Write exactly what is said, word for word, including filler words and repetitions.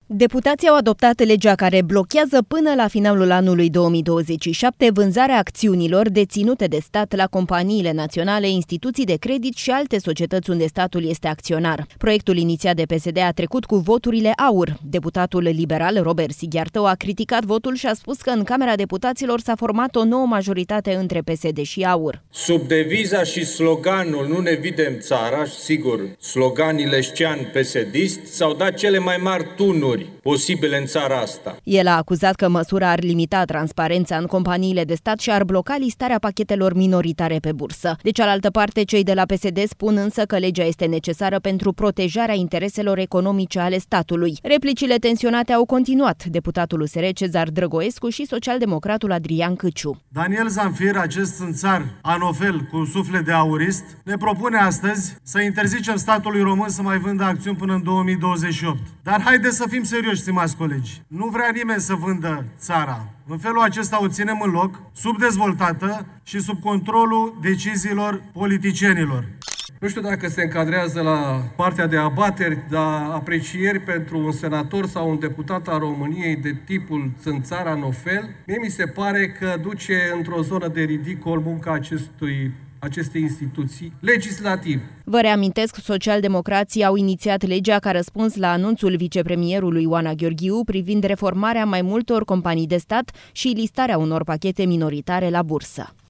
Deputații au adoptat legea care blochează până la finalul anului două mii douăzeci și șapte vânzarea acțiunilor deținute de stat la companiile naționale, instituții de credit și alte societăți unde statul este acționar. Proiectul inițiat de P S D a trecut cu voturile aur. Deputatul liberal Robert Sighiartău a criticat votul și a spus că în Camera Deputaților s-a format o nouă majoritate între P S D și aur. Sub deviza și sloganul "Nu ne videm țara", sigur, sloganii leșcean P S D-ist, s-au dat cele mai mari tunuri posibile în țara asta. El a acuzat că măsura ar limita transparența în companiile de stat și ar bloca listarea pachetelor minoritare pe bursă. De cealaltă parte, cei de la P S D spun însă că legea este necesară pentru protejarea intereselor economice ale statului. Replicile tensionate au continuat. Deputatul U S R Cezar Drăgoescu și socialdemocratul Adrian Căciu. Daniel Zamfir, acest țânțar anofel cu suflet de aurist, ne propune astăzi să interzicem statului român să mai vândă acțiuni până în două mii douăzeci și opt. Dar haideți să fim serioși, stimați colegi. Nu vrea nimeni să vândă țara. În felul acesta o ținem în loc, subdezvoltată și sub controlul deciziilor politicienilor. Nu știu dacă se încadrează la partea de abateri, dar aprecieri pentru un senator sau un deputat al României de tipul țânțar anofel, mie mi se pare că duce într-o zonă de ridicol munca acestui acestei instituții legislative. Vă reamintesc, socialdemocrații au inițiat legea ca răspuns la anunțul vicepremierului Oana Gheorghiu privind reformarea mai multor companii de stat și listarea unor pachete minoritare la bursă.